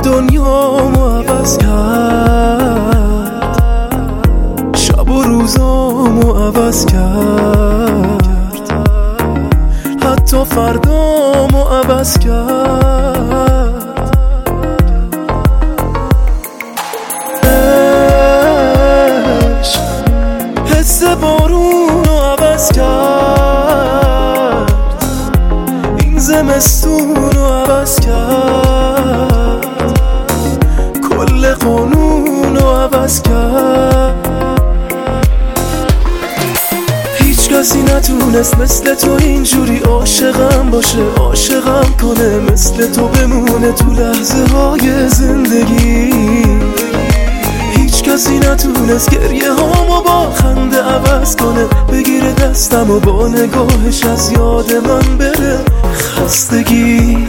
دنیامو عوض کرد، شب و روزامو عوض کرد، حتی فردامو عوض کرد. عشق حس بارونو عوض کرد، این زمستونو عوض کرد، کل قانونو عوض کرد. هیچ کسی نتونست مثل تو اینجوری عاشقم باشه، عاشقم کنه، مثل تو بمونه تو لحظه های زندگی. هیچ کسی نتونست گریه هامو با خنده عوض کنه، بگیره دستم و با نگاهش از یاد من بره خستگی.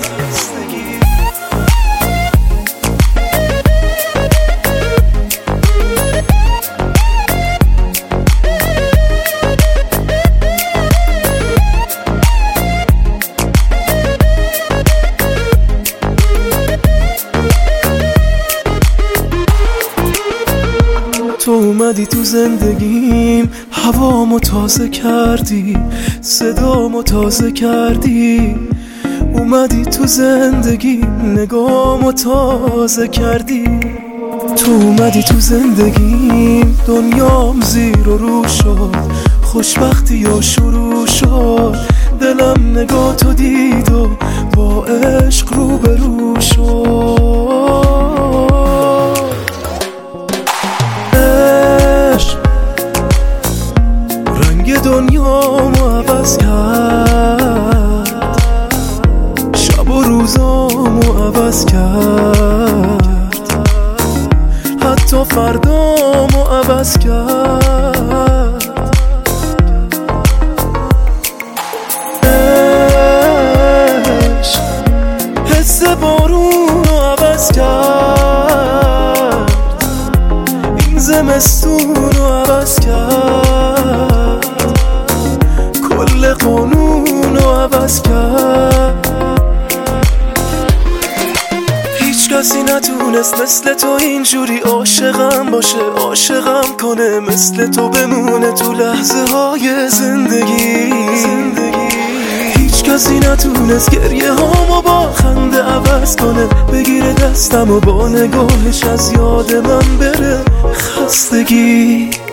تو اومدی تو زندگیم، هوامو تازه کردی، صدامو تازه کردی. اومدی تو زندگیم، نگامو تازه کردی. تو اومدی تو زندگیم، دنیام زیر و رو شد، خوشبختی یا شروع شد. دلم نگاه تو دید و با عشق روبرو شد. دنیامو عوض کرد، شب و روزامو عوض کرد، حتی فردامو عوض کرد. عشق حس بارونو عوض کرد، این زمستونو عوض کرد، کل قانونو عوض کرد. هیچ کسی نتونست مثل تو اینجوری عاشقم باشه، عاشقم کنه، مثل تو بمونه تو لحظه های زندگی. هیچ کسی نتونست گریه هامو با خنده عوض کنه، بگیره دستم و با نگاهش از یاد من بره خستگی.